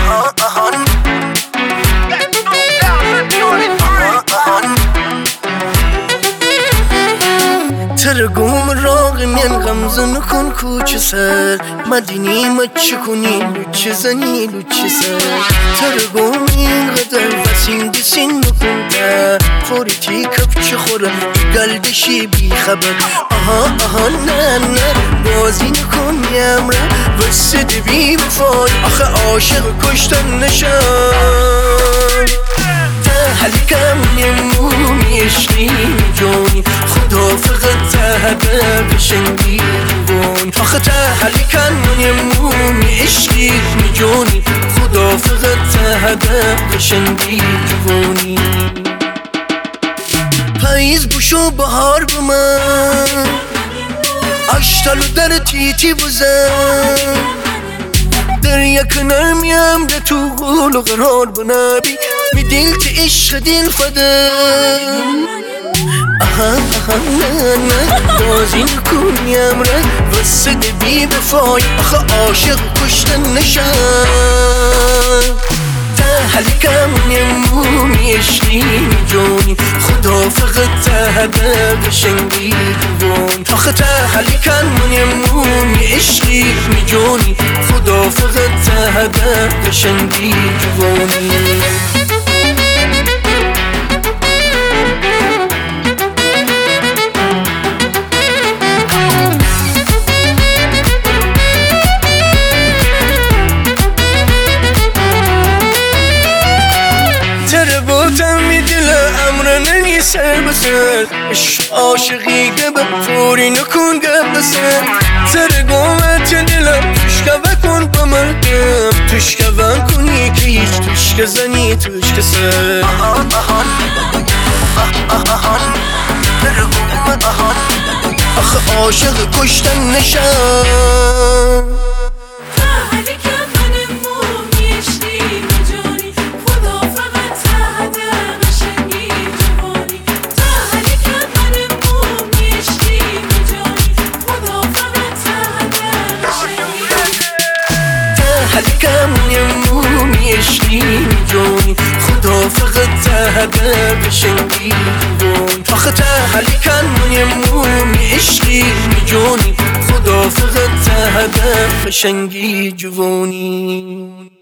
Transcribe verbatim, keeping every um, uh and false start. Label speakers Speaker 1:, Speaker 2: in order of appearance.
Speaker 1: ترقوم راقي من غمزن كن كوچ سر مديني متشكوني لوچ زني لوچ سر ترقوم این غدر وسين دسين نكونتا خوريتي كبچ خورا قلبشي بي خبر آها آها نه نه بازي نكون يامرا وسد بي بفاي آخه عاشق كشتن نشان تهلكم يمومي اشرين جوني خدا فقط تهده بشنگی جوانی آخه تهلکن یمومی عشقی جونی خدا فقط تهده بشنگی جوانی پاییز بوشو بهار بمن اشتالو در تیتی بزن در yakınır mıyım da tuğulu قرار بنابي بدلت عشق دل فدم آها آها نه نه بازی نکن یمره وسد بی بفای آخه عاشق کشتن نشن تهلکم یمومی عشقی جونی خدا فقط تهده بشنگی جوان آخه تهلکم یمومی عشقی جونی خدا فقط تهده بشنگی جوانی سر بسر اش عاشقی گبه فوری نکن گبه سر سر گومت دلم تشکه بکن بمردم تشکه بن کنی که هیچ تشکه زنی تشکه سر آهان آهان آهان سر گومت آهان آخه عاشق کشتن نشن تهلكم يمومي عشقي جوني خدا فقط تهده بشنگی جوان آخه تهلكم يمومي عشقي جوني خدا فقط تهده بشنگی جوانی